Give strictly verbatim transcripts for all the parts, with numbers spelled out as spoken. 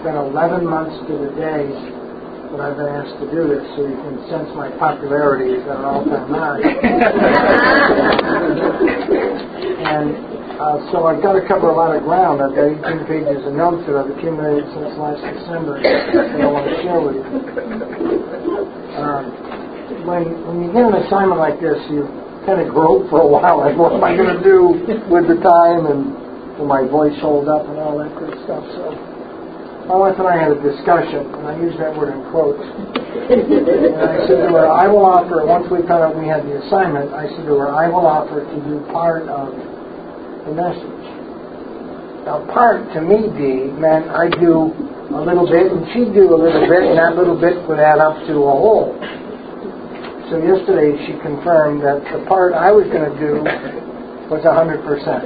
been eleven months to the day that I've been asked to do this, so you can sense my popularity is at an all-time high. And uh, so I've got to cover a lot of ground. I've got eighteen pages of notes that I've accumulated since last December that I want to share with you. Um, when, when you get an assignment like this, you kind of grope for a while, like, what am I going to do with the time, and will my voice hold up and all that good stuff. So my wife and I had a discussion, and I use that word in quotes. And I said to her, I will offer, once we found out we had the assignment, I said to her, I will offer to do part of the message. Now, part, to me, Dee, meant I do a little bit, and she'd do a little bit, and that little bit would add up to a whole. So yesterday she confirmed that the part I was going to do was one hundred percent.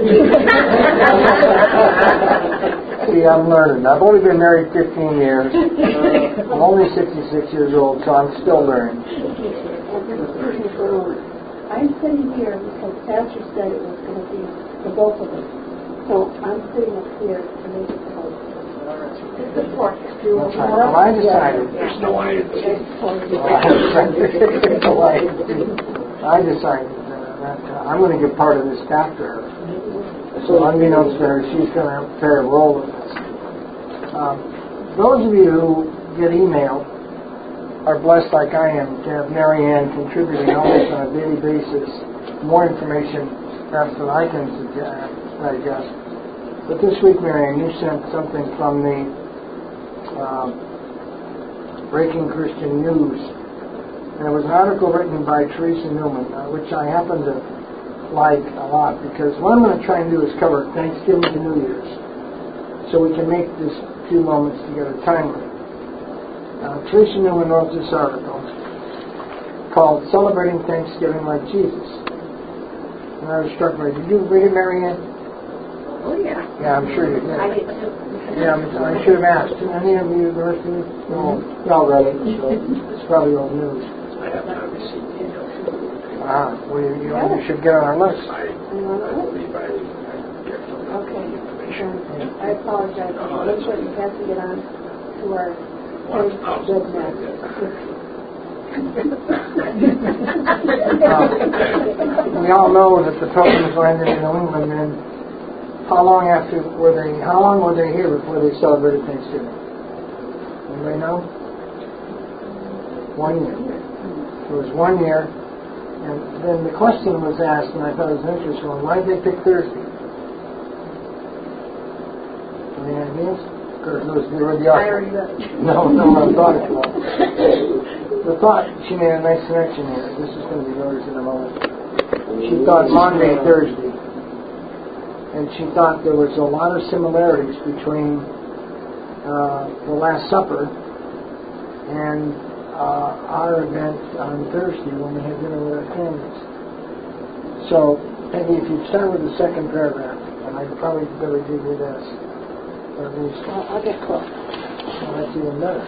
See, I'm learning. I've only been married fifteen years. I'm only sixty-six years old, so I'm still learning. I'm sitting here because Pastor said it was going to be the both of us. So I'm sitting up here to make it close. That's right. Well, I decided. There's no I in T. I decided that uh, I'm going to give part of this back to her. So unbeknownst to her, she's going to play a role in this. Um, those of you who get email are blessed like I am to have Mary Ann contributing almost on a daily basis more information perhaps than I can suggest, digest. But this week, Mary Ann, you sent something from the uh, Breaking Christian News. And it was an article written by Teresa Newman, uh, which I happen to like a lot, because what I'm going to try and do is cover Thanksgiving to New Year's, so we can make this few moments together timely. Uh, Teresa Newman wrote this article called Celebrating Thanksgiving Like Jesus. And I was struck by it. Did you read it, Mary Ann? Oh, yeah. Yeah, I'm sure you did. I did too. Yeah, I'm, I should have asked. Did any of you, the rest of you? No. Y'all read it, so it's probably old news. I have not received email. Ah, well, you, you, you should get on our list. I, I believe I, I get some Okay. information. I apologize. Oh, Looks like you have to get on to our page dead master. um, we all know that the Pilgrims landed in New England, and how long after were they? How long were they here before they celebrated Thanksgiving? Anybody know? One year. It was one year, and then the question was asked, and I thought it was an interesting one. Why did they pick Thursday? Any ideas? Because it was the already I already read it. No, no, I thought it was. The thought, she made a nice connection here. This is going to be noticed in a moment. She thought Monday, Thursday. And she thought there was a lot of similarities between uh, the Last Supper and uh, our event on Thursday when we had dinner with our families. So, maybe if you start with the second paragraph, and I probably better give you this. Or at least, I'll, I'll get close. well, that's even better.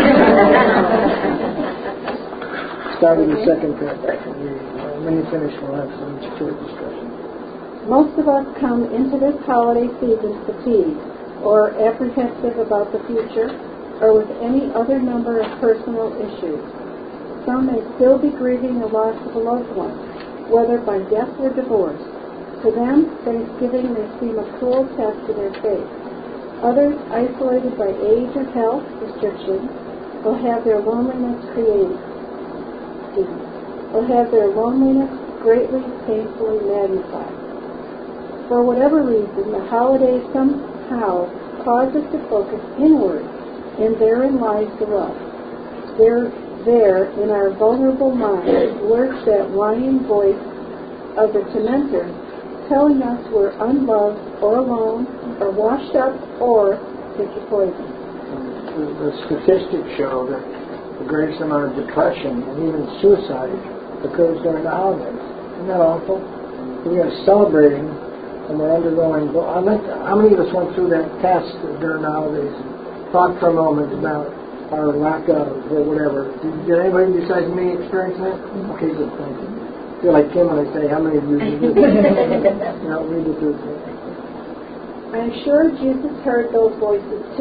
Start with the second paragraph. And you, uh, when you finish, we'll have some short discussion. Most of us come into this holiday season fatigued or apprehensive about the future or with any other number of personal issues. Some may still be grieving the loss of a loved one, whether by death or divorce. To them, Thanksgiving may seem a cruel test to their faith. Others, isolated by age or health restrictions, will have their loneliness created, will have their loneliness greatly, painfully magnified. For whatever reason, the holidays somehow cause us to focus inward, and therein lies the rub. There, there, in our vulnerable minds, lurks that whining voice of the tormentor, telling us we're unloved or alone, or washed up, or take your poison. The, the statistics show that the greatest amount of depression and even suicide occurs during the holidays. Isn't that awful? We are celebrating and we're undergoing. Well, I like. How many of us went through that test during the holidays and thought for a moment about our lack of or whatever? Did, did anybody besides me experience that? Okay, good. Thank you. I feel like Kim when I say how many of you did this? No, we did this. I'm sure Jesus heard those voices too,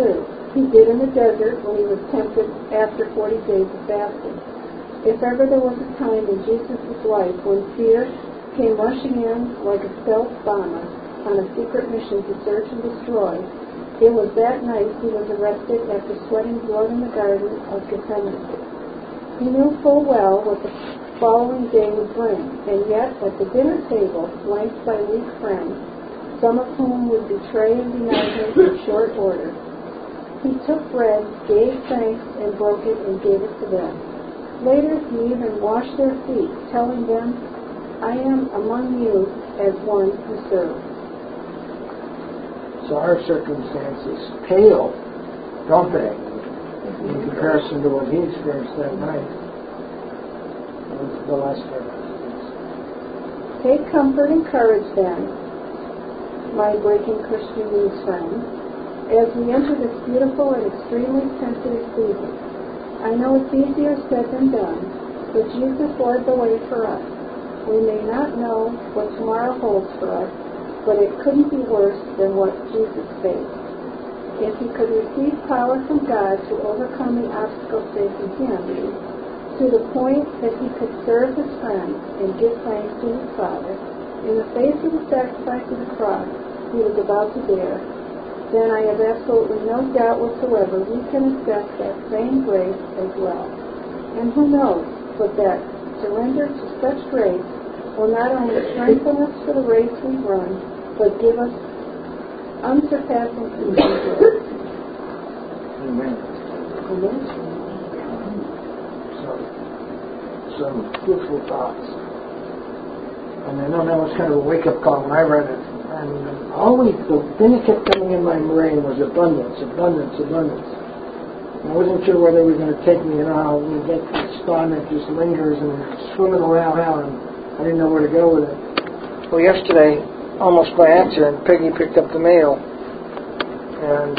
He did in the desert when he was tempted after forty days of fasting. If ever there was a time in Jesus' life when fear came rushing in like a stealth bomber on a secret mission to search and destroy, it was that night he was arrested after sweating blood in the Garden of Gethsemane. He knew full well what the following day would bring, and yet at the dinner table, flanked by weak friends, some of whom would betray and deny him in short order, he took bread, gave thanks, and broke it and gave it to them. Later he even washed their feet, telling them, "I am among you as one who serves." So our circumstances pale, don't they, in comparison to what he experienced that night. The last verse. Take comfort and courage then, my Breaking Christian News friends, as we enter this beautiful and extremely sensitive season. I know it's easier said than done, but Jesus led the way for us. We may not know what tomorrow holds for us, but it couldn't be worse than what Jesus faced. If he could receive power from God to overcome the obstacles facing him, to the point that he could serve his friends and give thanks to his Father, in the face of the sacrifice of the cross he was about to bear, then I have absolutely no doubt whatsoever we can accept that same grace as well. And who knows but that surrender to such grace will not only strengthen us for the race we run, but give us unsurpassing peace and joy. Amen. Amen. So, some beautiful thoughts. And I know that was kind of a wake-up call when I read it. And always the thing that kept coming in my brain was abundance, abundance, abundance. And I wasn't sure where they were going to take me. You know how we get this thought that just lingers and swimming around, and I didn't know where to go with it. Well, yesterday, almost by accident, Peggy picked up the mail, and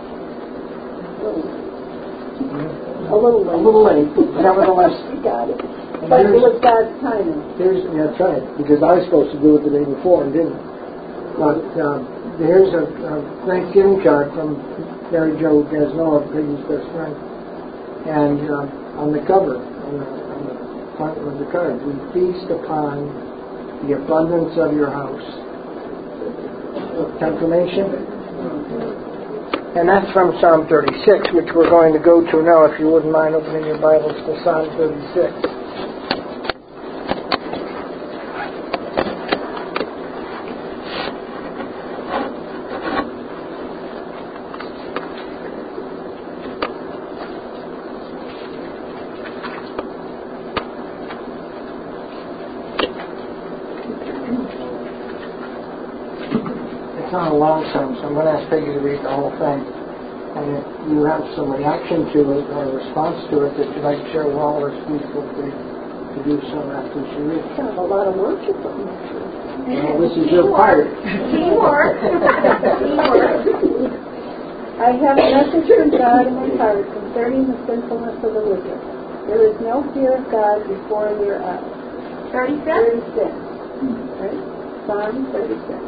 A little late. a little late, but nevertheless. You got it. But it was God's timing. Here's, yeah, that's right, because I was supposed to do it the day before and didn't. But uh, here's a, a Thanksgiving card from Mary Jo Gasnoa, Peggy's best friend. And uh, on the cover, on the, on the front of the card, we feast upon the abundance of your house. Confirmation? And that's from Psalm thirty-six, which we're going to go to now, if you wouldn't mind opening your Bibles to Psalm thirty-six. It's not a long psalm, so I'm going to ask Peggy to read the whole thing. And if you have some reaction to it or response to it that you'd like to share with all of us, please feel free to do so after she reads. Kind of a lot of worship on this. Well, this is your part. Teamwork. I have a message from God in my heart concerning the sinfulness of the wicked. There is no fear of God before their eyes. thirty-six? thirty-six. Right? Psalm thirty-six.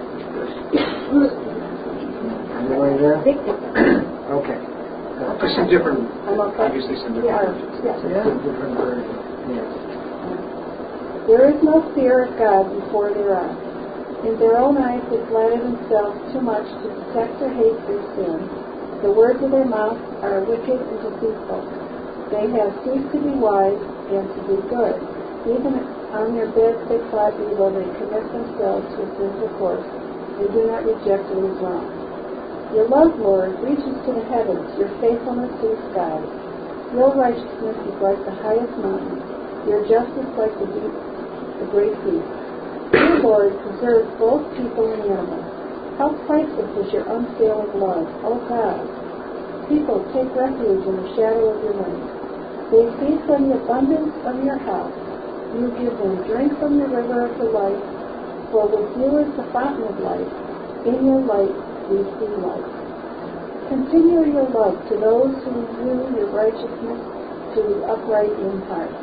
Anybody there? Okay. There's some different, I'm okay. obviously some different. Yeah. Yeah. Different version. Yes. There is no fear of God before their eyes. In their own eyes they flatter themselves too much to detect or hate their sin. The words of their mouth are wicked and deceitful. They have ceased to be wise and to do good. Even on their beds they plot evil. They commit themselves to a sinful course. They do not reject what is wrong. Your love, Lord, reaches to the heavens, your faithfulness to the skies. Your righteousness is like the highest mountain, your justice like the deep, the great deep. You, Lord, preserve both people and animals. How priceless is your unfailing love, O God! People take refuge in the shadow of your wings. They feast on the abundance of your house. You give them drink from the river of the life, for with you is the fountain of life. In your light we see light. Continue your love to those who review your righteousness, to the upright in heart.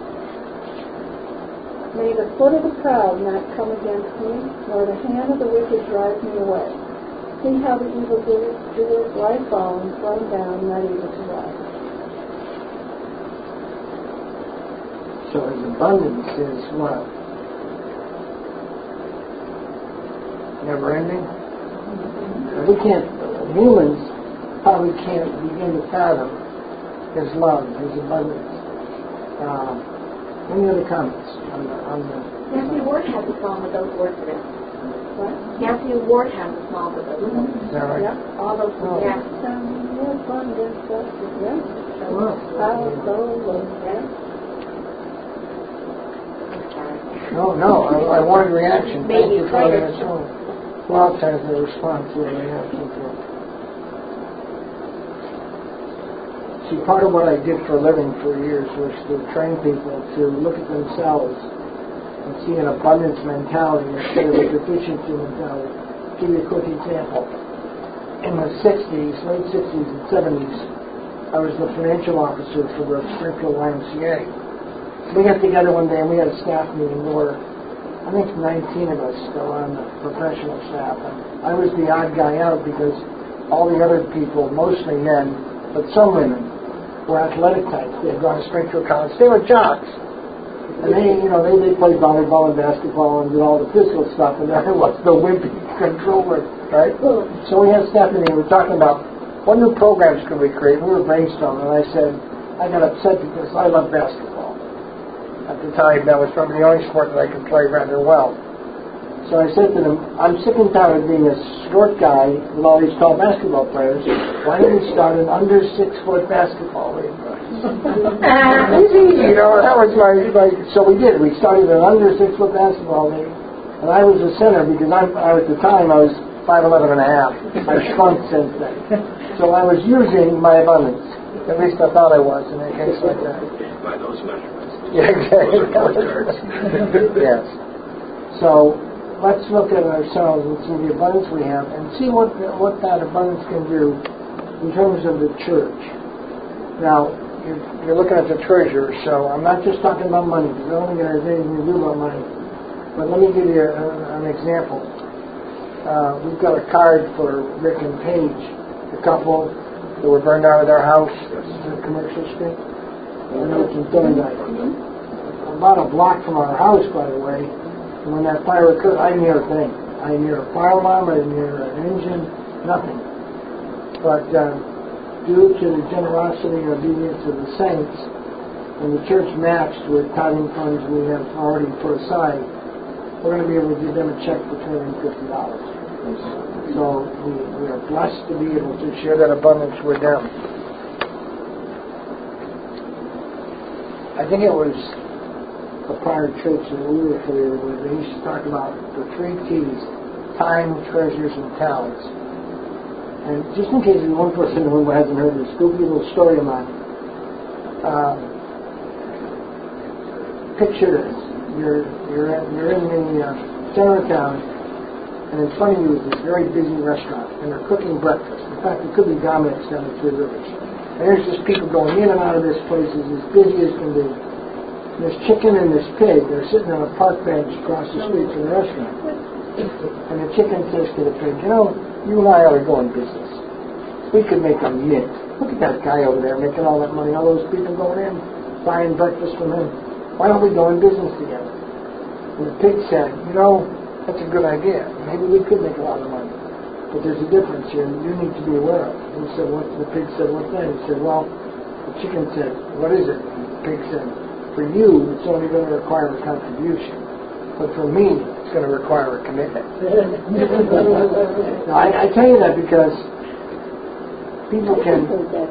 May the foot of the proud not come against me, nor the hand of the wicked drive me away. See how the evil doers lie fallen, thrown down, not able to rise. So his abundance is what? Never ending? We can't, humans probably can't begin to fathom his love, his abundance. Uh, any other comments on the... On the Nancy Ward has a song with those words in it. What? Nancy Ward has a song with those words. is that right? Yep. All those Oh. yeah. Abundance of the yes. Wow. How so low, yes. No, no, I, I wanted reaction. Thank Maybe you for letting excited. us know. Who else has a response to a reaction to it? See, part of what I did for a living for years was to train people to look at themselves and see an abundance mentality instead of a deficiency mentality. I'll give you a quick example. In the sixties, late sixties and seventies, I was the financial officer for the Springfield Y M C A. We got together one day and we had a staff meeting. There were, I think, nineteen of us still on the professional staff. And I was the odd guy out because all the other people, mostly men, but some women, were athletic types. They had gone to Springfield College. They were jocks. And they, you know, they, they played volleyball and basketball and did all the physical stuff. And I was the wimpy controller, right? So we had a staff meeting. We were talking about what new programs could we create. We were brainstorming. And I said, I got upset because I love basketball. At the time, that was probably the only sport that I could play rather well. So I said to them, I'm sick and tired of being a short guy with all these tall basketball players. Why don't we start an under six foot basketball league? Easy, you know, that was my, my, so we did. We started an under six foot basketball league. And I was the center because I, I at the time I was five eleven and a half. I've shrunk since then. So I was using my abundance. At least I thought I was in a case like that. By those measurements. Yeah, exactly. Yes. So let's look at ourselves and see the abundance we have and see what what that abundance can do in terms of the church. Now, you're, you're looking at the treasurer, so I'm not just talking about money, because I don't think it has anything to do about money. But let me give you a, an example. Uh, we've got a card for Rick and Paige, the couple that were burned out of their house on Commercial Street. I know it's in Thorndike. About a block from our house, by the way. And when that fire occurred, I didn't hear a thing. I didn't hear a fire alarm, I didn't hear an engine, nothing. But uh, due to the generosity and obedience of the saints, and the church matched with tithing funds we have already put aside, we're going to be able to give them a check for two hundred fifty dollars. So we, we are blessed to be able to share that abundance with them. I think it was a prior church that we were affiliated with. They used to talk about the three T's: time, treasures, and talents. And just in case there's one person who hasn't heard this spooky little story of mine, uh, picture this: you're you're in, you're in the uh, center of town, and in front of you is this very busy restaurant, and they're cooking breakfast. In fact, it could be Dominic's down the Three Rivers. And there's just people going in and out of this place. It's as busy as can be. And this chicken and this pig, they're sitting on a park bench across the street from the restaurant. And the chicken says to the pig, you know, you and I ought to go in business. We could make a mint. Look at that guy over there making all that money. All those people going in, buying breakfast from him. Why don't we go in business together? And the pig said, you know, that's a good idea. Maybe we could make a lot of money. But there's a difference here you need to be aware of. He said, what? The pig said, what thing? He said, well, the chicken said, what is it? And the pig said, for you, it's only going to require a contribution. But for me, it's going to require a commitment. Now, I, I tell you that because people can...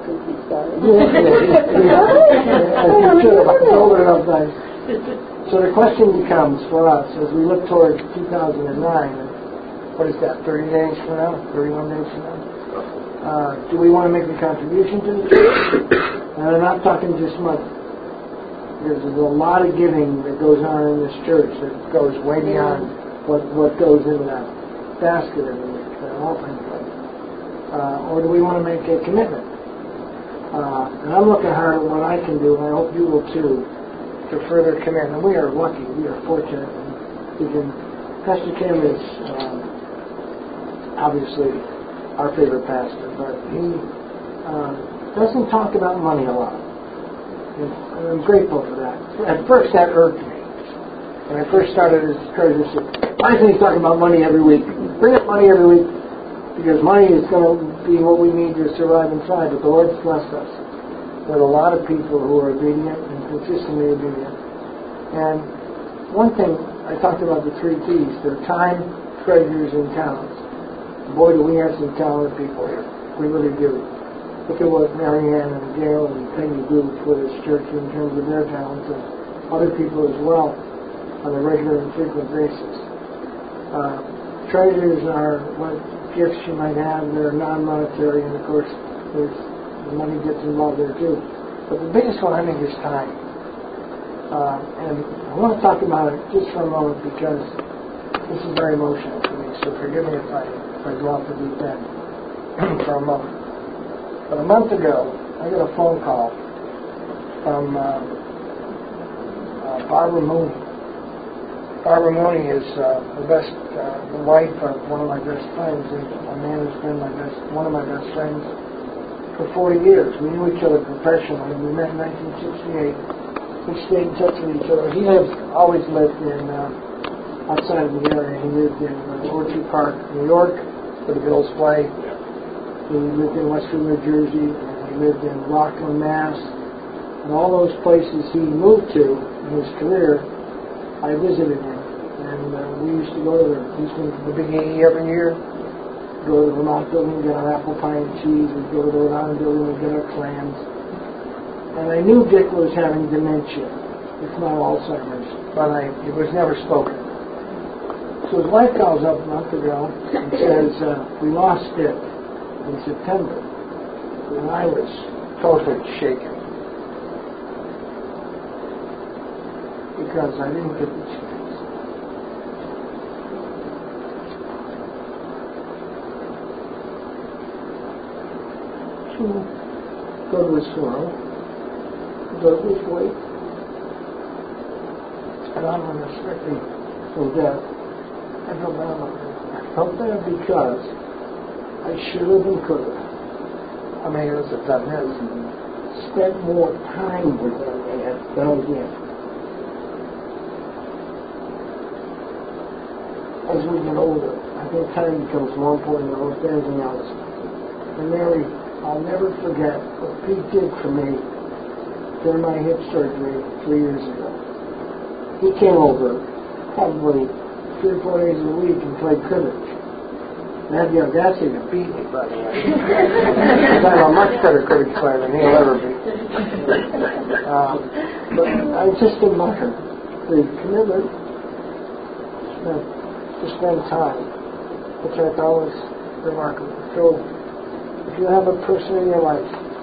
So the question becomes for us, as we look toward two thousand nine, what is that, thirty days from now, thirty-one days from now? Uh, do we want to make a contribution to the church? And I'm not talking just money. There's a lot of giving that goes on in this church that goes way beyond what, what goes into that basket every week, that offering plate. Uh, or do we want to make a commitment? Uh, and I'm looking hard at what I can do, and I hope you will too, to further commit. And we are lucky, we are fortunate. And we can, Pastor Kim is... Um, obviously our favorite pastor, but he uh, doesn't talk about money a lot. And I'm grateful for that. At first, that irked me. When I first started as treasurer, I said, why isn't he talking about money every week? Bring up money every week, because money is going to be what we need to survive and thrive. But the Lord's blessed us with a lot of people who are obedient and consistently obedient. And one thing, I talked about the three T's. They're time, treasures, and talents. Boy, do we have some talented people here. We really do. Look at what Marianne and Gail and Peggy do for this church in terms of their talents, and other people as well on a regular and frequent basis. Uh, treasures are what gifts you might have that are non-monetary, and of course there's, the money gets involved there too. But the biggest one, I think, is time. Uh, and I want to talk about it just for a moment because this is very emotional for me, so forgive me if I, if I go off the deep end for a moment. But a month ago, I got a phone call from uh, uh, Barbara Mooney. Barbara Mooney is uh, the best, uh, the wife of one of my best friends, and a man who's been my best, one of my best friends for forty years. We knew each other professionally. We met in nineteen sixty-eight. We stayed in touch with each other. He lives, always lived in uh, outside of the area. He lived in uh, Orchard Park, New York, where the Bills play. He lived in Western New Jersey. And he lived in Rockland, Mass. And all those places he moved to in his career, I visited him. And uh, we used to go to the, we used to go to the Big eighty every year. Go to the Vermont building, get our apple pie and cheese. We'd go to the Rhode Island building and get our clams. And I knew Dick was having dementia, if not Alzheimer's, but I, it was never spoken. So his wife calls up a month ago and says, uh, we lost Dick in September. And I was totally shaken. Because I didn't get the chance. To go to his funeral. Go to his wake. And I'm unexpected from death. I felt bad about it. I felt bad because I should have and could have. I mean, it was a done this. Spent more time with that man than I did. As we get older, I think time becomes more important than almost anything else. And Mary, I'll never forget what Pete did for me during my hip surgery three years ago. He came over probably three or four days a week and played cribbage. And had the audacity to beat me, by the way. Because I'm a much better cribbage player than he'll ever be. Um, but I just admire the commitment spent, to spend time, which I thought was remarkable. So, if you have a person in your life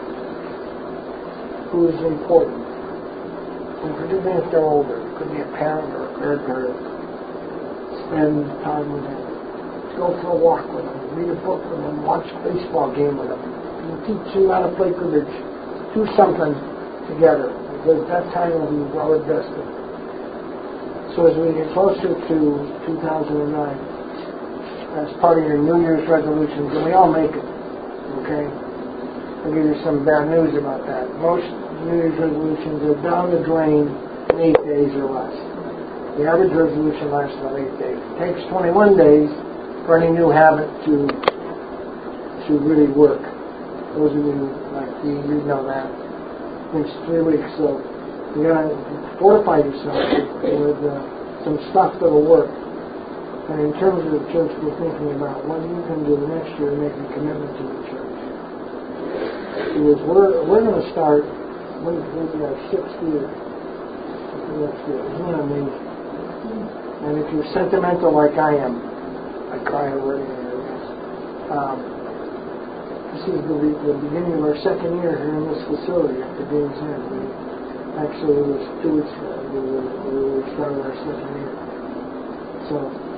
who is important, and particularly if they're older, it could be a parent or a grandparent, spend time with them. Go for a walk with them, read a book with them, watch a baseball game with them. You teach them how to play cribbage. Do something together, because that time will be well invested. So as we get closer to two thousand nine, as part of your New Year's resolutions, and we all make it, okay? I'll give you some bad news about that. Most New Year's resolutions are down the drain in eight days or less. The average resolution lasts about eight days. It takes twenty-one days for any new habit to to really work. Those of you like me, you know that. It takes three weeks, so you gotta fortify yourself with uh, some stuff that'll work. And in terms of the church, we're thinking about what you can do next year to make a commitment to the church. Because we're we're going to start. We're going to our sixth year next year. Isn't that amazing? And if you're sentimental like I am, I cry over it. Um, this is the, the beginning of our second year here in this facility at the Dean's Head. We, actually, it was two weeks ago we, we, we started our second year. So,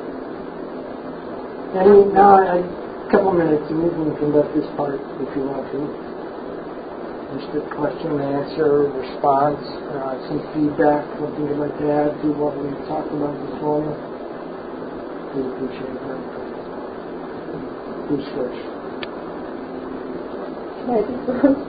and now I, a couple minutes, and you can conduct this part if you want to. Just a question and answer, response, uh, some feedback, something you'd like to add to what we talked about this morning. We appreciate that. Who's first? Can I be first?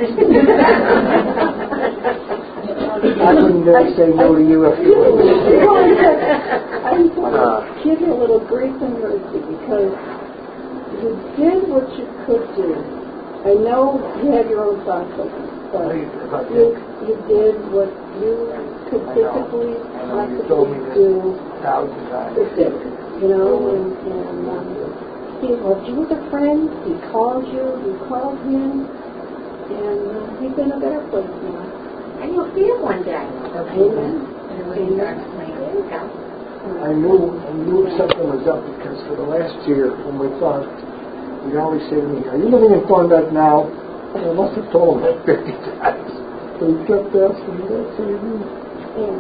I wouldn't dare say no to you if you would. I just want to give you a little grace and mercy because you did what you could do. I know you had your own process, but you, you did what you could physically possibly do. Thousand times. You know, and, and um, he loved you as a friend. He called you. You called him, and uh, he's in a better place now. And you'll see him one day. Amen. Amen. There you go. I knew, I knew something was up because for the last year, when we thought, he'd always say to me, "Are you living in Thorndyke now?" And I must have told him that fifty times. So he kept asking me that same thing. Yeah.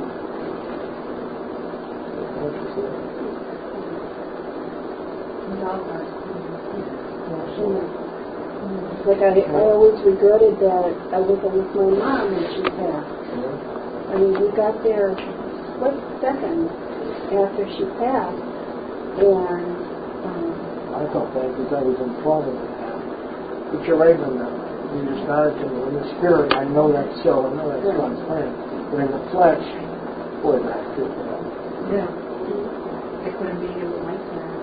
Like I, I always regretted that I wasn't with my mom when she passed. I mean, we got there split seconds after she passed, and um, I felt bad because I was in front of it. But you're right, Linda. You just nodded to me. In the spirit, I know that's so. I know that's God's plan. But in the flesh, boy, that I feel bad. Yeah. I couldn't be here with my parents.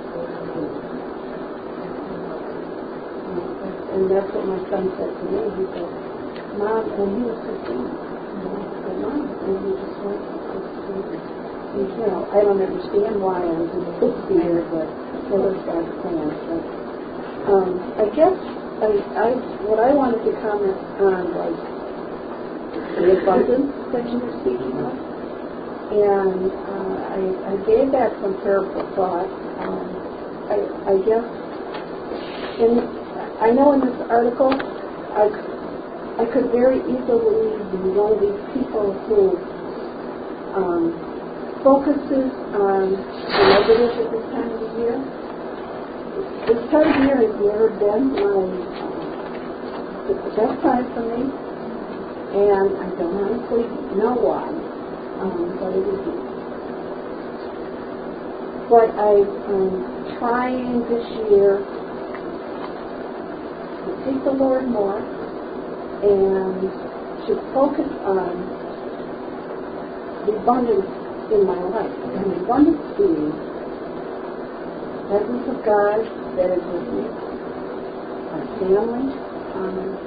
and that's what my son said to me. He said, "Mom," and he was fifteen. I said, "Mom," and he just went, and, you know, I don't understand why I was in the fifth year, but it was God's plan. So, um, I guess I, I, what I wanted to comment on was the abundance that you were speaking of. And uh, I, I gave that some careful thought. Um, I, I guess, in, I know in this article, I, I could very easily be one of these people who um, focuses on the negative at this time of the year. This time of year has never been my, uh, it's the best time for me, and I don't honestly know why. Um, but it isn't. But I'm um, trying this year to seek the Lord more and to focus on the abundance in my life. And the abundance being the presence of God that is with me, our family. Um,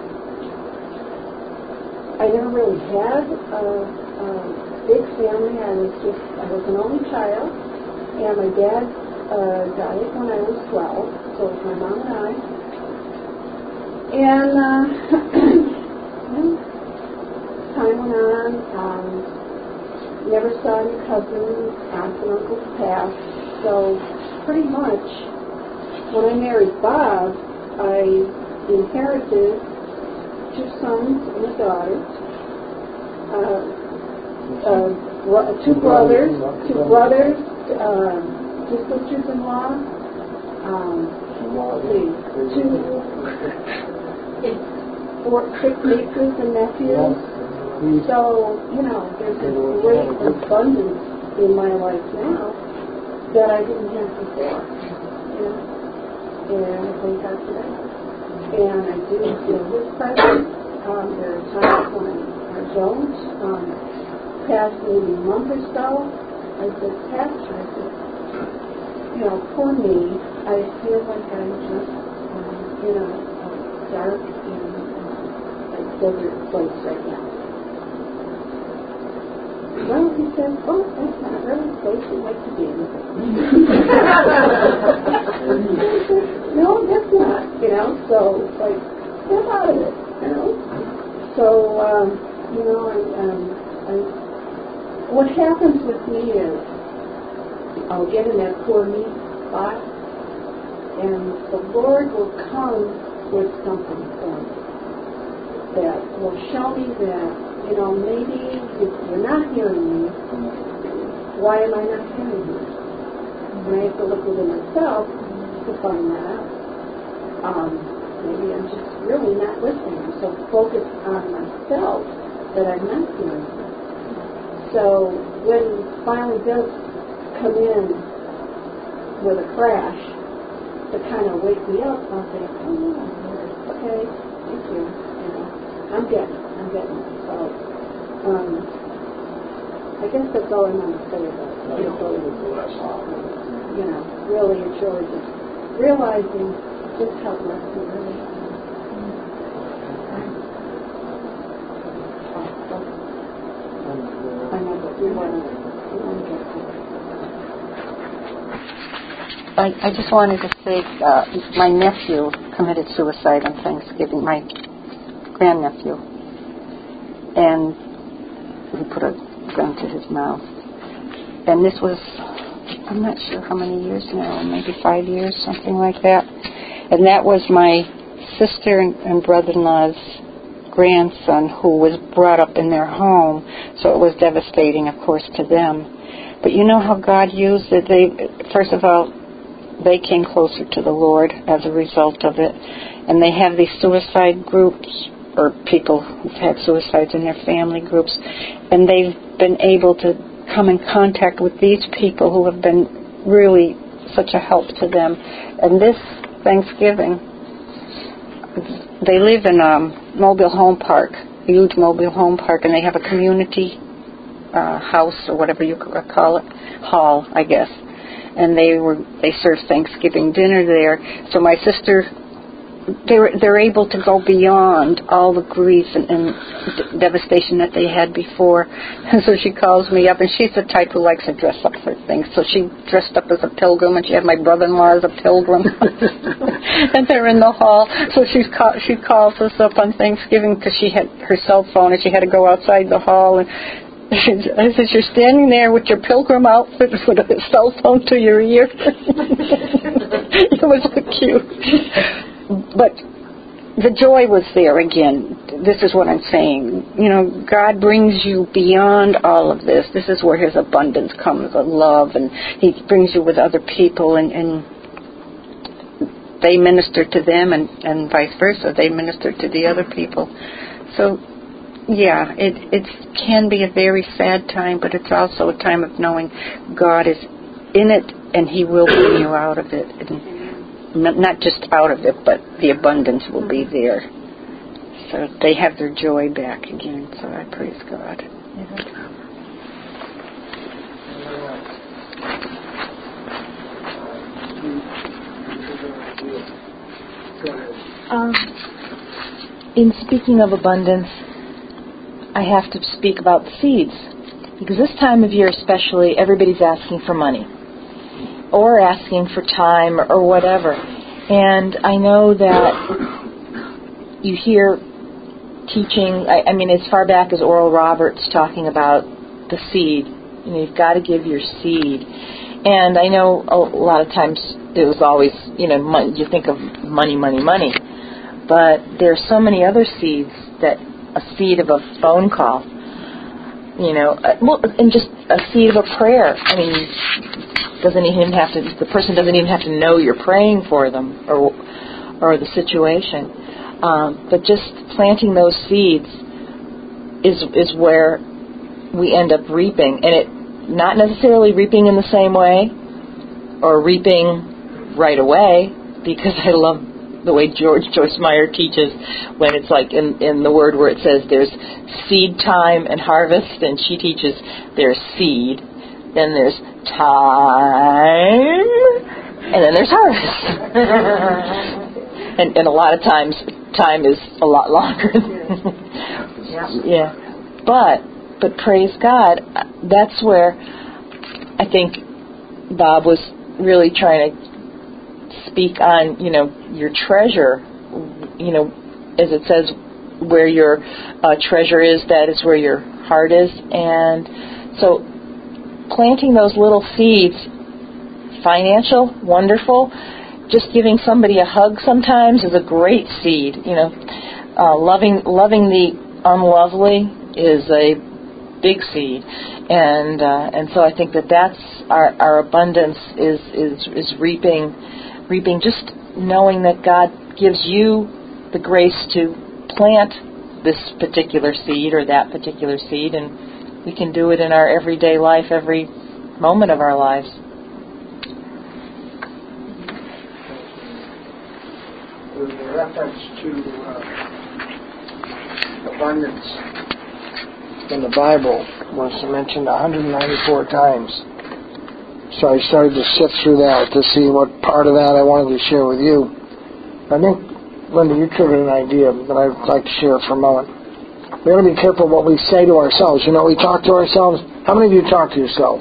I never really had a, a big family. I was just, I was an only child, and my dad uh, died when I was twelve, so it was my mom and I. And uh, time went on, um, never saw any cousins, aunts and uncles pass, so pretty much when I married Bob, I inherited two sons and a daughter. Uh, Uh, two brothers, two brothers, uh, two sisters-in-law, um, let's see, two, four, six nieces and nephews. So, you know, there's a great abundance in my life now that I didn't have before, you know, and I thank God for that. And I do feel His presence. Um, there are times when I don't. Um, past maybe a month or so, I said, Pastor, I said, you know, for me, I feel like I'm just um, in a, a dark and uh, desert place right now. Well, he said, oh, that's not really a place you'd like to be in. No, that's not, you know, so it's like, step out of it, you know. So, um, you know, I, um, I what happens with me is I'll get in that poor me spot, and the Lord will come with something for me that will show me that, you know, maybe if you're not hearing me, why am I not hearing you? And I have to look within myself to find that out. Um, maybe I'm just really not listening. I'm so focused on myself that I'm not hearing you. So when it finally does come in with a crash to kind of wake me up, I'll say, oh, okay, Thank you. You know, I'm getting it. I'm getting it. So, um, I guess that's all I want to say about it. You know, really enjoyed it. Realizing just how blessed we really are. I know that we want to, we want to get to I, I just wanted to say, uh, my nephew committed suicide on Thanksgiving, my grandnephew, and he put a gun to his mouth. And this was, I'm not sure how many years now, maybe five years, something like that. And that was my sister and, and brother-in-law's grandson, who was brought up in their home, so it was devastating, of course, to them. But you know how God used it? They, first of all, they came closer to the Lord as a result of it. And they have these suicide groups, or people who've had suicides in their family groups, and they've been able to come in contact with these people who have been really such a help to them. And this Thanksgiving, they live in a mobile home park, a huge mobile home park, and they have a community uh, house, or whatever you call it, hall, I guess. And they were they served Thanksgiving dinner there. So my sister, they're they're able to go beyond all the grief and, and d- devastation that they had before. And so she calls me up, and she's the type who likes to dress up for things. So she dressed up as a pilgrim, and she had my brother-in-law as a pilgrim, and they're in the hall. So she's call, she calls us up on Thanksgiving because she had her cell phone, and she had to go outside the hall. And I said, you're standing there with your pilgrim outfit with a cell phone to your ear. It was so cute. But the joy was there again. This is what I'm saying. You know, God brings you beyond all of this. This is where His abundance comes, of love, and He brings you with other people, and, and they minister to them, and, and vice versa. They minister to the other people. So, yeah, it it can be a very sad time, but it's also a time of knowing God is in it, and He will bring you out of it. And not just out of it, but the abundance will be there. So they have their joy back again. So I praise God. Yeah. Um, in speaking of abundance, I have to speak about the seeds, because this time of year especially, everybody's asking for money or asking for time or whatever. And I know that you hear teaching, I, I mean, as far back as Oral Roberts talking about the seed. You know, you've got to give your seed. And I know a lot of times it was always, you know, money, you think of money, money, money. But there's so many other seeds that a seed of a phone call, you know, uh, well, and just a seed of a prayer. I mean, doesn't even have to, the person doesn't even have to know you're praying for them or or the situation. Um, but just planting those seeds is is where we end up reaping, and it not necessarily reaping in the same way or reaping right away, because I love the way George Joyce Meyer teaches when it's like in, in the word where it says there's seed time and harvest, and she teaches there's seed, then there's time, and then there's harvest. and, and a lot of times time is a lot longer. Yeah. Yeah. But but praise God, that's where I think Bob was really trying to speak on, you know, your treasure, you know, as it says, where your uh, treasure is, that is where your heart is. And so planting those little seeds, financial, wonderful. Just giving somebody a hug sometimes is a great seed. You know, uh, loving loving the unlovely is a big seed, and uh, and so I think that that's our, our abundance is is is reaping, reaping. Just knowing that God gives you the grace to plant this particular seed or that particular seed, and we can do it in our everyday life, every moment of our lives. The reference to uh, abundance in the Bible was mentioned one hundred ninety-four times. So I started to sift through that to see what part of that I wanted to share with you. I think, Linda, you triggered an idea that I'd like to share for a moment. We got to be careful what we say to ourselves. You know, we talk to ourselves. How many of you talk to yourselves?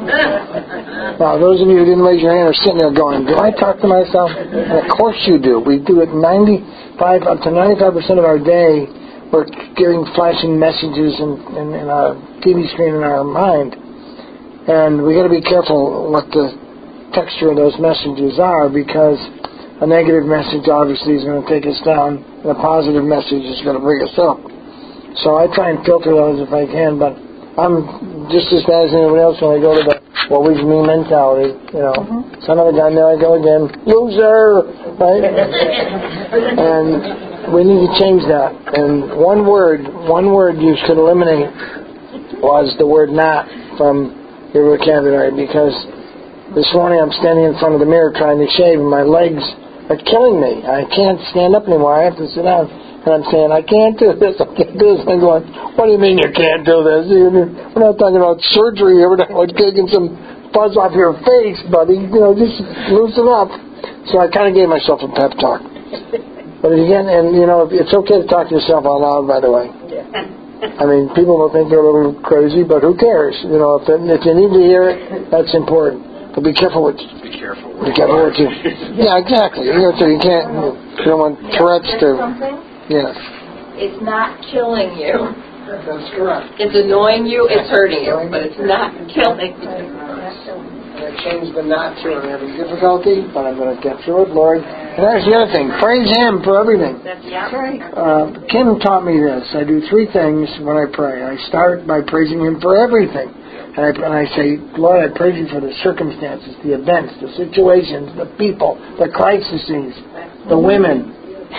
Now, those of you who didn't raise your hand are sitting there going, do I talk to myself? And of course you do. We do it ninety-five, up to ninety-five percent of our day. We're getting flashing messages in, in, in our T V screen in our mind. And we got to be careful what the texture of those messages are, because a negative message obviously is going to take us down, and a positive message is going to bring us up. So I try and filter those if I can, but I'm just as bad as anyone else when I go to the what was me mentality, you know. Mm-hmm. Son of a gun, there I go again, loser, right? And we need to change that. And one word, one word you should eliminate was the word not from your vocabulary, because this morning I'm standing in front of the mirror trying to shave, and my legs are killing me. I can't stand up anymore. I have to sit down. And I'm saying, I can't do this, I can't do this. And I'm going, what do you mean you can't do this? We're not talking about surgery here. We're talking about taking some fuzz off your face, buddy. You know, just loosen up. So I kind of gave myself a pep talk. But again, and you know, it's okay to talk to yourself out loud, by the way. I mean, people will think you're a little crazy, but who cares? You know, if, if you need to hear it, that's important. But be careful with Be careful. Be careful with you. Yeah, exactly. You know, so you can't, you don't want Tourette's to... Something? Yes. It's not killing you. That's correct. It's annoying you, it's hurting you, but it's not killing you. And I changed the not to. I'm having difficulty, but I'm going to get through it, Lord. And there's the other thing. Praise Him for everything. That's right. Uh, Kim taught me this. I do three things when I pray. I start by praising Him for everything. And I, and I say, Lord, I praise You for the circumstances, the events, the situations, the people, the crises, the women,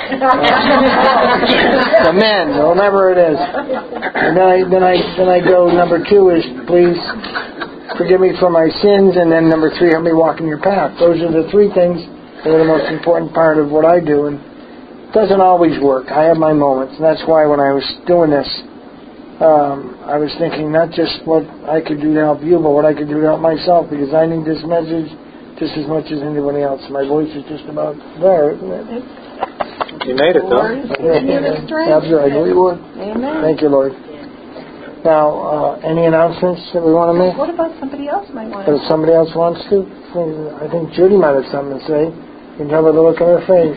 the men, whomever it is. And then I, then I then I go, number two is, please forgive me for my sins, and then number three, help me walk in Your path. Those are the three things that are the most important part of what I do, and it doesn't always work. I have my moments, and that's why when I was doing this, um, I was thinking not just what I could do to help you, but what I could do to help myself, because I need this message just as much as anybody else. My voice is just about there, isn't it? You made it, though. Absolutely, I believe, Lord. Amen. Thank You, Lord. Now, uh, any announcements that we want to make? What about somebody else might want If somebody else wants to? I think Judy might have something to say. You can tell by the look on her face.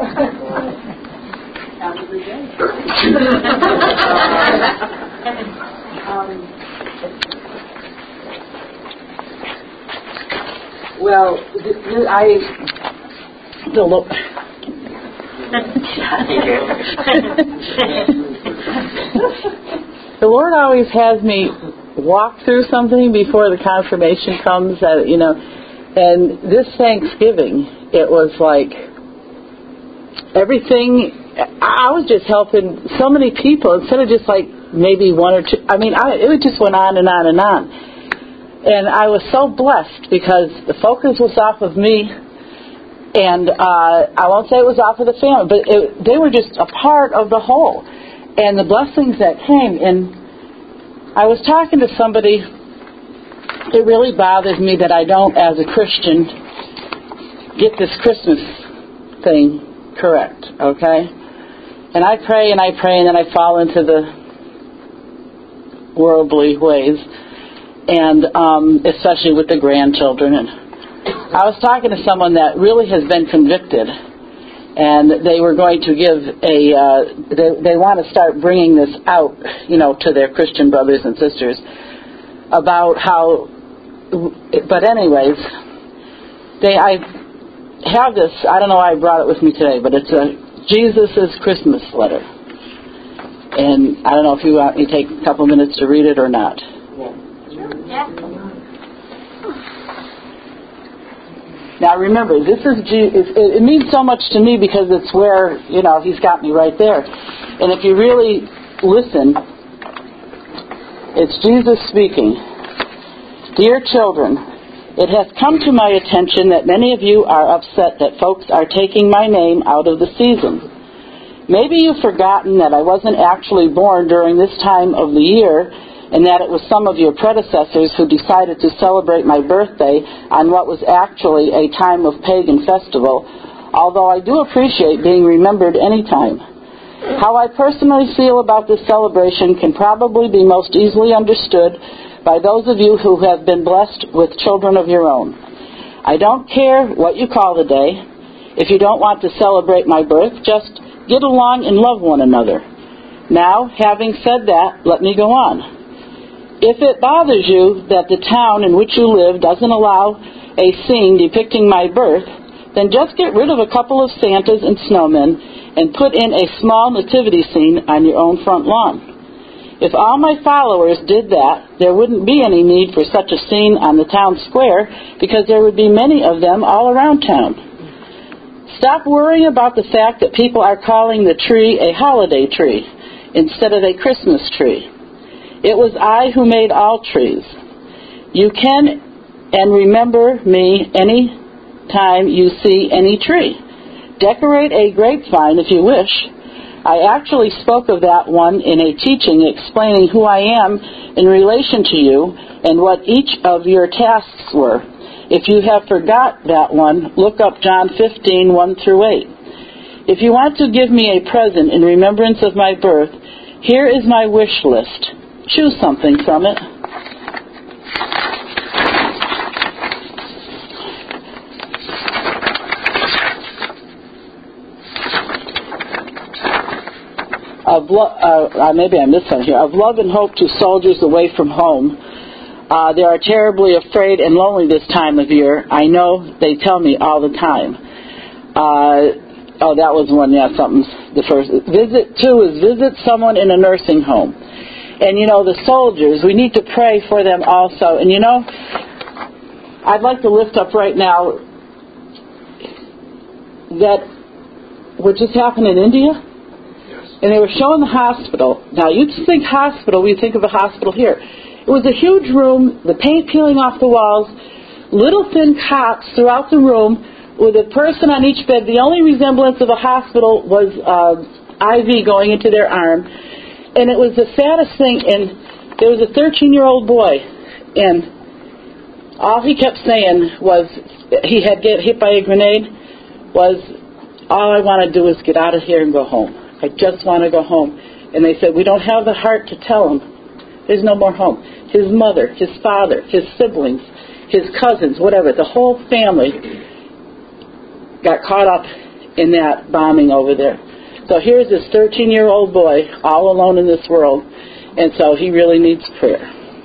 um, well, th- th- I the Lord. The Lord always has me walk through something before the confirmation comes, uh, you know. And this Thanksgiving, it was like everything. I was just helping so many people instead of just like maybe one or two. I mean, I, it just went on and on and on. And I was so blessed because the focus was off of me. And uh, I won't say it was off of the family, but it, they were just a part of the whole. And the blessings that came. And I was talking to somebody. It really bothers me that I don't, as a Christian, get this Christmas thing correct, okay? And I pray and I pray and then I fall into the worldly ways, and um, especially with the grandchildren. And I was talking to someone that really has been convicted, and they were going to give a, uh, they, they want to start bringing this out, you know, to their Christian brothers and sisters about how, but anyways, they, I have this, I don't know why I brought it with me today, but it's a Jesus' Christmas letter. And I don't know if you want me to take a couple minutes to read it or not. Yeah. Now remember, this is Jesus. It means so much to me because it's where, you know, He's got me right there. And if you really listen, it's Jesus speaking. Dear children, it has come to my attention that many of you are upset that folks are taking my name out of the season. Maybe you've forgotten that I wasn't actually born during this time of the year, and that it was some of your predecessors who decided to celebrate my birthday on what was actually a time of pagan festival, although I do appreciate being remembered any time. How I personally feel about this celebration can probably be most easily understood by those of you who have been blessed with children of your own. I don't care what you call the day. If you don't want to celebrate my birth, just get along and love one another. Now, having said that, let me go on. If it bothers you that the town in which you live doesn't allow a scene depicting my birth, then just get rid of a couple of Santas and snowmen and put in a small nativity scene on your own front lawn. If all my followers did that, there wouldn't be any need for such a scene on the town square, because there would be many of them all around town. Stop worrying about the fact that people are calling the tree a holiday tree instead of a Christmas tree. It was I who made all trees. You can and remember me any time you see any tree. Decorate a grapevine if you wish. I actually spoke of that one in a teaching explaining who I am in relation to you and what each of your tasks were. If you have forgot that one, look up John fifteen, one through eight. If you want to give me a present in remembrance of my birth, here is my wish list. Choose something from it. Of lo- uh, maybe I missed something here. Of love and hope to soldiers away from home. Uh, they are terribly afraid and lonely this time of year. I know they tell me all the time. Uh, oh, that was one, yeah, something. The first. Visit, two, is visit someone in a nursing home. And, you know, the soldiers, we need to pray for them also. And, you know, I'd like to lift up right now that what just happened in India. Yes. And they were showing the hospital. Now, you think hospital, we think of a hospital here. It was a huge room, the paint peeling off the walls, little thin cots throughout the room with a person on each bed. The only resemblance of a hospital was uh, I V going into their arm. And it was the saddest thing, and there was a thirteen-year-old boy, and all he kept saying was, he had get hit by a grenade, was, all I want to do is get out of here and go home. I just want to go home. And they said, we don't have the heart to tell him. There's no more home. His mother, his father, his siblings, his cousins, whatever, the whole family got caught up in that bombing over there. So here's this thirteen-year-old boy all alone in this world, and so he really needs prayer.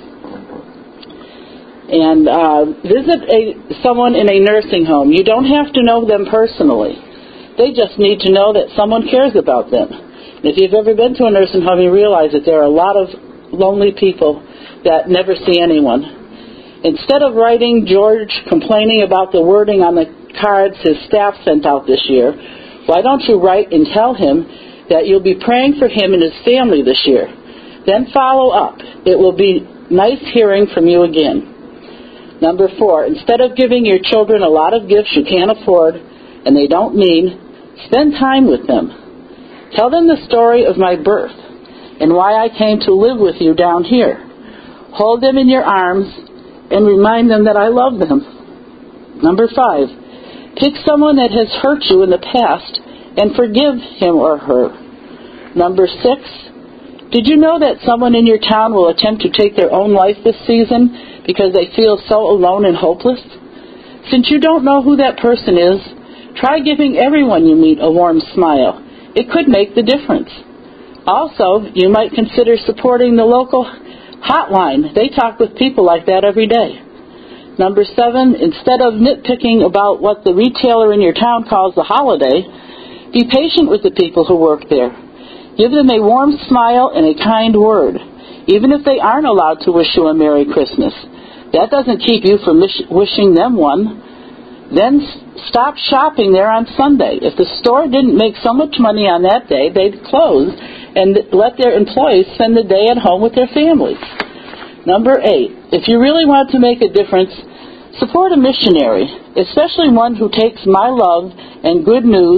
And uh, visit a, someone in a nursing home. You don't have to know them personally. They just need to know that someone cares about them. And if you've ever been to a nursing home, you realize that there are a lot of lonely people that never see anyone. Instead of writing George complaining about the wording on the cards his staff sent out this year, why don't you write and tell him that you'll be praying for him and his family this year? Then follow up. It will be nice hearing from you again. Number four, instead of giving your children a lot of gifts you can't afford and they don't need, spend time with them. Tell them the story of my birth and why I came to live with you down here. Hold them in your arms and remind them that I love them. Number five, pick someone that has hurt you in the past and forgive him or her. Number six, did you know that someone in your town will attempt to take their own life this season because they feel so alone and hopeless? Since you don't know who that person is, try giving everyone you meet a warm smile. It could make the difference. Also, you might consider supporting the local hotline. They talk with people like that every day. Number seven, instead of nitpicking about what the retailer in your town calls the holiday, be patient with the people who work there. Give them a warm smile and a kind word, even if they aren't allowed to wish you a Merry Christmas. That doesn't keep you from wish- wishing them one. Then stop shopping there on Sunday. If the store didn't make so much money on that day, they'd close and let their employees spend the day at home with their families. Number eight, if you really want to make a difference, support a missionary, especially one who takes my love and good news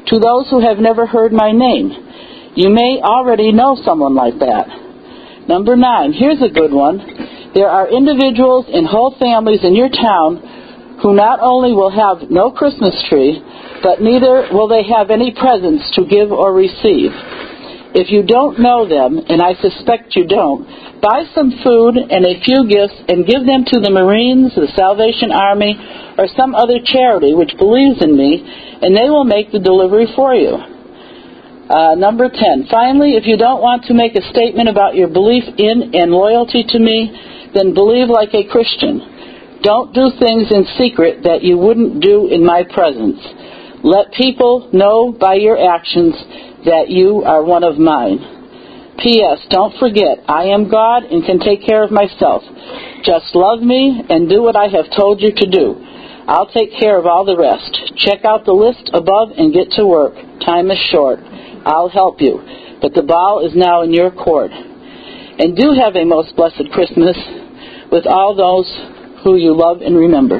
to those who have never heard my name. You may already know someone like that. Number nine, here's a good one. There are individuals and whole families in your town who not only will have no Christmas tree, but neither will they have any presents to give or receive. If you don't know them, and I suspect you don't, buy some food and a few gifts and give them to the Marines, the Salvation Army, or some other charity which believes in me, and they will make the delivery for you. Uh, number ten, finally, if you don't want to make a statement about your belief in and loyalty to me, then believe like a Christian. Don't do things in secret that you wouldn't do in my presence. Let people know by your actions that you are one of mine. P S. Don't forget, I am God and can take care of myself. Just love me and do what I have told you to do. I'll take care of all the rest. Check out the list above and get to work. Time is short. I'll help you. But the ball is now in your court. And do have a most blessed Christmas with all those who you love and remember.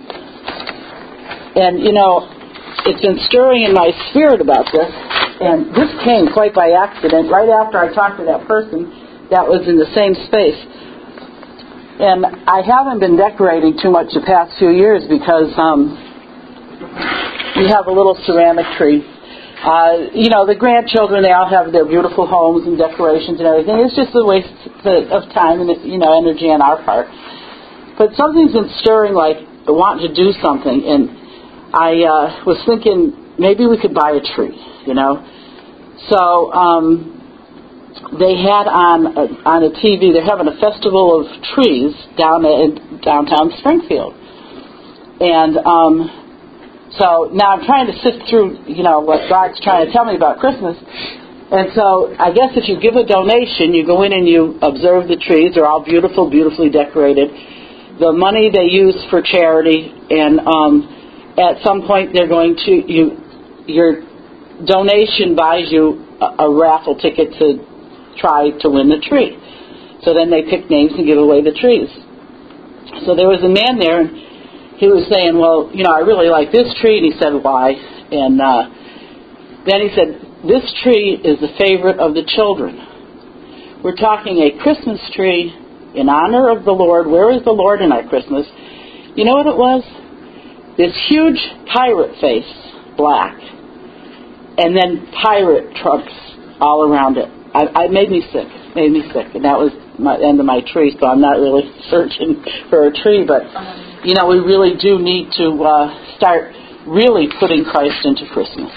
And, you know, it's been stirring in my spirit about this, and this came quite by accident right after I talked to that person that was in the same space. And I haven't been decorating too much the past few years because um, we have a little ceramic tree. Uh, you know, the grandchildren, they all have their beautiful homes and decorations and everything. It's just a waste of time and, you know, energy on our part. But something's been stirring, like wanting to do something, and I uh, was thinking maybe we could buy a tree, you know. So um, they had on a, on a T V, they're having a festival of trees down in downtown Springfield. And um, so now I'm trying to sift through, you know, what God's trying to tell me about Christmas. And so I guess if you give a donation, you go in and you observe the trees. They're all beautiful, beautifully decorated. The money they use for charity, and um, at some point they're going to, you, your donation buys you a, a raffle ticket to try to win the tree. So then they pick names and give away the trees. So there was a man there, and he was saying, well, you know, I really like this tree. And he said, why? And uh, then he said, this tree is the favorite of the children. We're talking a Christmas tree in honor of the Lord. Where is the Lord in our Christmas? You know what it was? This huge pirate face, black, and then pirate trunks all around it. I, I made me sick, made me sick, and that was my end of my tree. So I'm not really searching for a tree, but you know, we really do need to uh, start really putting Christ into Christmas.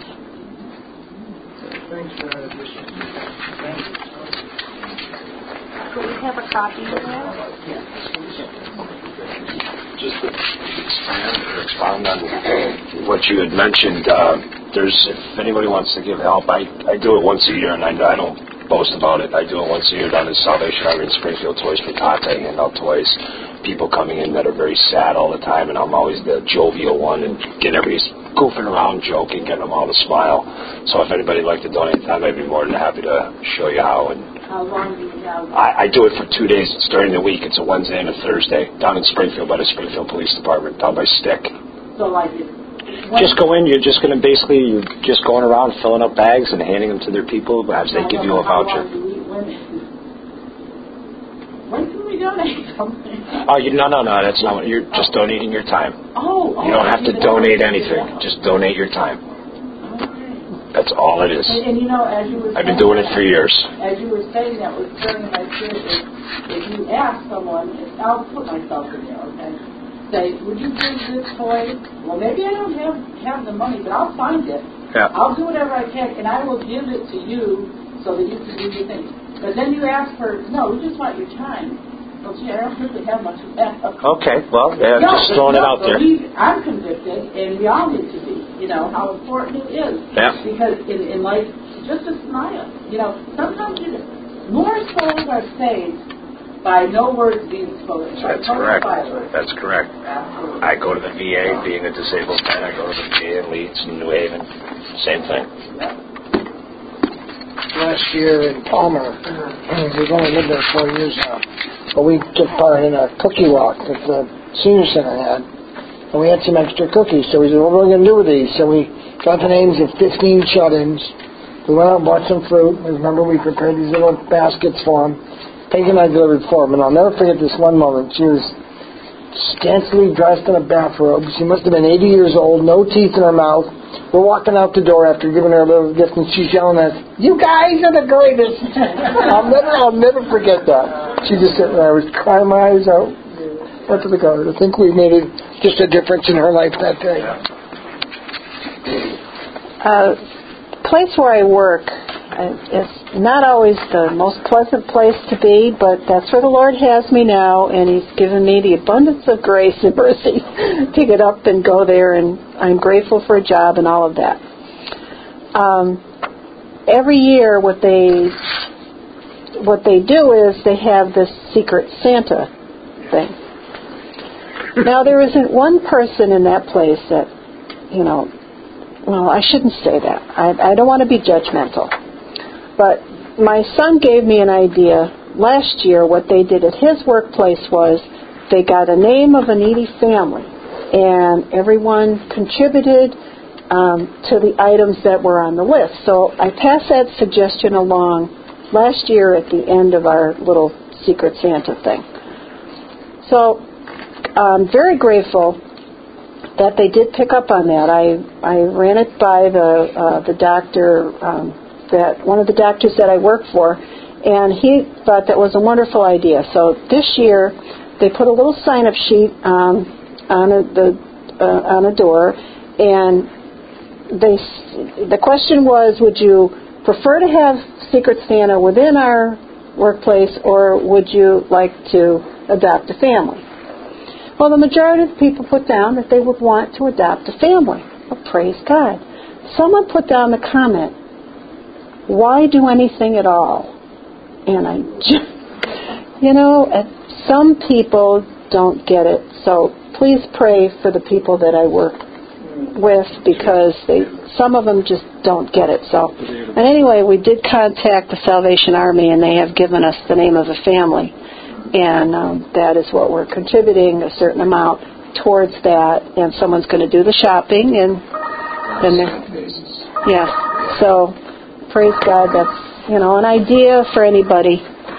Thanks for that addition. Could we have a copy of that? Just to expand or expound on what you had mentioned, uh, there's, if anybody wants to give help, I, I do it once a year, and I, I don't boast about it. I do it once a year down at Salvation Army in Springfield, Toys for Tots. I hand out toys. People coming in that are very sad all the time, and I'm always the jovial one and get everybody goofing around, joking, getting them all to smile. So if anybody would like to donate time, I'd be more than happy to show you how. And How long do you have? I, I do it for two days. It's during the week. It's a Wednesday and a Thursday down in Springfield by the Springfield Police Department, down by Stick. So like it, Just go in. You're just going to basically, you're just going around filling up bags and handing them to their people as they give you a voucher. When can we donate something? Oh, you, no, no, no. That's not what, you're just donating your time. Oh, oh. You don't have to donate anything. Just donate your time. Okay. That's all it is. And, and you know, as you were I've been doing it for years. As you were saying that was during my spirit, if you ask someone, I'll put myself in there, okay? Say, would you give this toy? Well, maybe I don't have have the money, but I'll find it. Yeah. I'll do whatever I can, and I will give it to you so that you can do your thing. But then you ask for, no, we just want your time. Well, gee, I don't really have much of that. Okay, well, yeah, I'm no, just throwing no, it out there. We, I'm convicted, and we all need to be, you know, how important it is. Yeah. Because in, in life, just a smile. You know, sometimes you, more souls are saved by no words being spoken. That's correct. That's correct. Absolutely. I go to the V A, being a disabled man, I go to the V A in Leeds and New Haven. Same thing. Yeah. Last year in Palmer, we've only lived there four years now, but we took part in a cookie walk that the senior center had, and we had some extra cookies. So we said, what are we going to do with these? So we got the names of fifteen shut-ins. We went out and bought some fruit. Remember, we prepared these little baskets for them. Peggy and I delivered for them. And I'll never forget this one moment. She was scantily dressed in a bathrobe. She must have been eighty years old, no teeth in her mouth. We're walking out the door after giving her a little gift, and she's yelling at us, "You guys are the greatest!" I'll never, I'll never forget that. She just sitting there, I was crying my eyes out. Went to the guard. I think we made it just a difference in her life that day. Uh, the place where I work is not always the most pleasant place to be, but that's where the Lord has me now, and He's given me the abundance of grace and mercy to get up and go there, and I'm grateful for a job and all of that. Um, every year, what they what they do is they have this secret Santa thing. Now, there isn't one person in that place that, you know, well, I shouldn't say that. I, I don't want to be judgmental. But my son gave me an idea last year. What they did at his workplace was they got a name of a needy family, and everyone contributed um, to the items that were on the list. So I passed that suggestion along last year at the end of our little Secret Santa thing. So I'm very grateful that they did pick up on that. I, I ran it by the uh, the doctor, um, that one of the doctors that I work for, and he thought that was a wonderful idea. So this year, they put a little sign-up sheet um, on a, the uh, on a door, and they the question was, would you prefer to have Secret Santa within our workplace, or would you like to adopt a family? Well, the majority of the people put down that they would want to adopt a family. Well, praise God. Someone put down the comment, why do anything at all? And I just, you know, some people don't get it. So please pray for the people that I work with, because they, some of them just don't get it. So, and anyway, we did contact the Salvation Army, and they have given us the name of a family. And um, that is what we're contributing, a certain amount towards that. And someone's going to do the shopping, and then yeah. So praise God. That's, you know, an idea for anybody.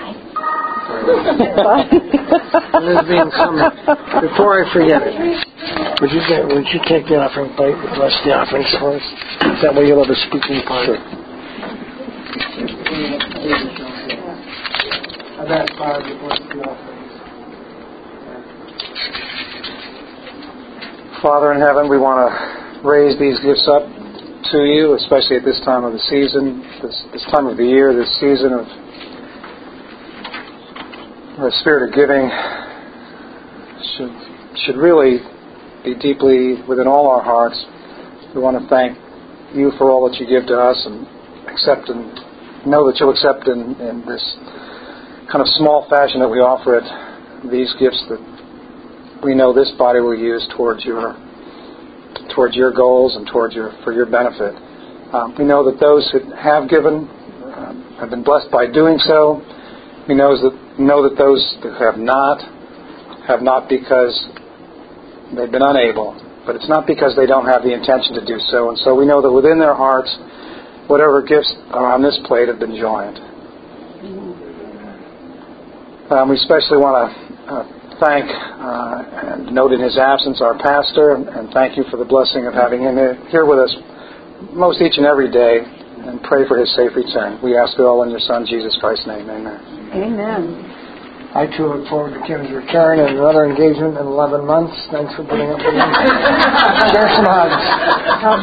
Before I forget it, would you get, would you take the offering plate and bless the offerings for us? That way you'll have a speaking part. Sure. I've asked Father to bless the offerings. Father in heaven, we want to raise these gifts up to you, especially at this time of the season, this, this time of the year, this season of the spirit of giving should should really be deeply within all our hearts. We want to thank you for all that you give to us, and accept and know that you'll accept in, in this kind of small fashion that we offer it, these gifts that we know this body will use towards your towards your goals and towards your for your benefit. Um, we know that those who have given um, have been blessed by doing so. We know that know that those who have not have not because they've been unable, but it's not because they don't have the intention to do so. And so we know that within their hearts, whatever gifts are on this plate have been joined. Um, we especially want to uh, thank uh, and note in his absence our pastor, and thank you for the blessing of having him here with us most each and every day, and pray for his safe return. We ask it all in your Son, Jesus Christ's name. Amen. Amen. I too look forward to Kim's return and another engagement in eleven months. Thanks for putting up with me. Share some hugs.